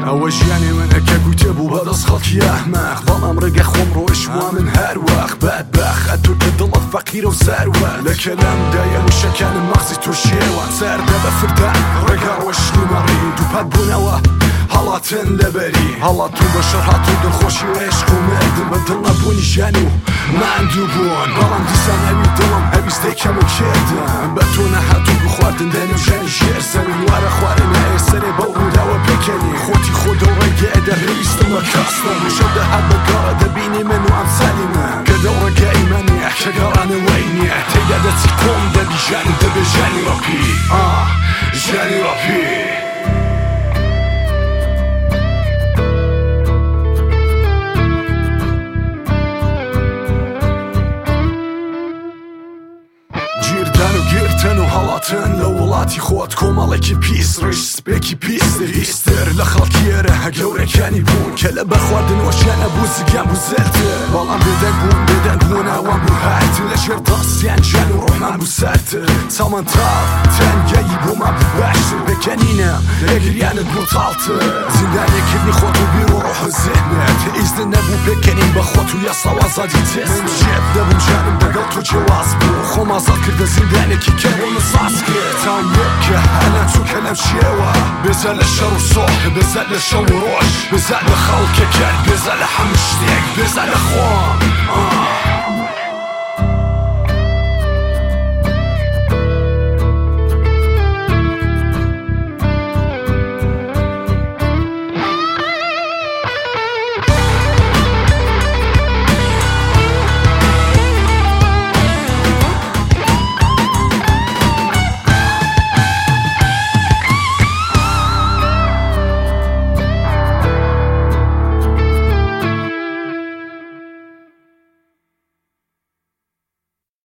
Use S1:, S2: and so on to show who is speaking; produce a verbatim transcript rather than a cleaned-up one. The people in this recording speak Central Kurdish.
S1: ئەوە ژیانی منەکە گوتێ بوو بەدەست خەڵکی ئەحمەق بەڵام ڕێگە خۆم ڕۆیش وا من هەروەخ بەدبەخ ئەتۆ کە دڵت فەقیرە و سەروە لە کەلامدایە وشەکانم مەغزی تۆ شێوان سەردە بە فردان ڕێگا ڕۆشتنی مەڕی دووپات بوونەوە هەڵاتن لەبەری هەڵاتون بە شەڕ هاتوو دڵخۆشی و عێشق و مردن بە دڵ نەبوونی ژیانی و ماندوو بوون بەڵام دیسان ئەوی دڵم هەویستەی کەم و کردم بە تۆ نەهاتوو بخواردن دەنێ و ژیانی شێر زەوی وارە خوارن هەیە سەرێ بەو ڕووداوە پێکەنی خۆتی خۆ دە و ڕێگە ئەدەڕویستم بە کەستم وشە دەهات بە گەڕە دەبینی من و ئەمسالی من کە دە و ڕێگای منیە کە گەڕانەوەی نییە تێدا دەچی کۆم دەبی ژیانی دەبێ ژیانی ڕەپی ژیانی ڕەپی گرتن و هەڵاتن لە وڵاتی خۆت کۆمەڵێکی پیس ڕیش سپێکی پیستی هیستر لە خەڵکیێرە هەگەورەکانی بوون کە لە بەخواردنەوەشیانە بوو زگیان بوو زەرتر بەڵام بێدەنگ بوون بێدەنگ بوون ئەوان بوو هاتن لە ژێر دەستیان ژیان و ڕۆحمان بوو سەرتر چاومان تاڵ تەنگایی بۆمان بوو باشتر بەکەنینە لەگریانت بوو تاڵتر زیندانێکردنی خۆت و بیر و ڕۆح و زێنێت ئیزدن نەبوو بێکەنین بە خۆت و یاسا و ئازادی تێست من ژێب دەبووم ژیانم دەگەڵ تۆ جێواز بوو خۆم ئازاد کردە زیندانێکی کە بۆ نساس کرد تام یەکە هەنا چووکە لەم شێوە بێزە لە شەڕ و سۆح بێزە لە شەو و ڕۆژ بێزە لە خەڵکەکەت بێزە لە هەموو شتێک بێزە لە خۆم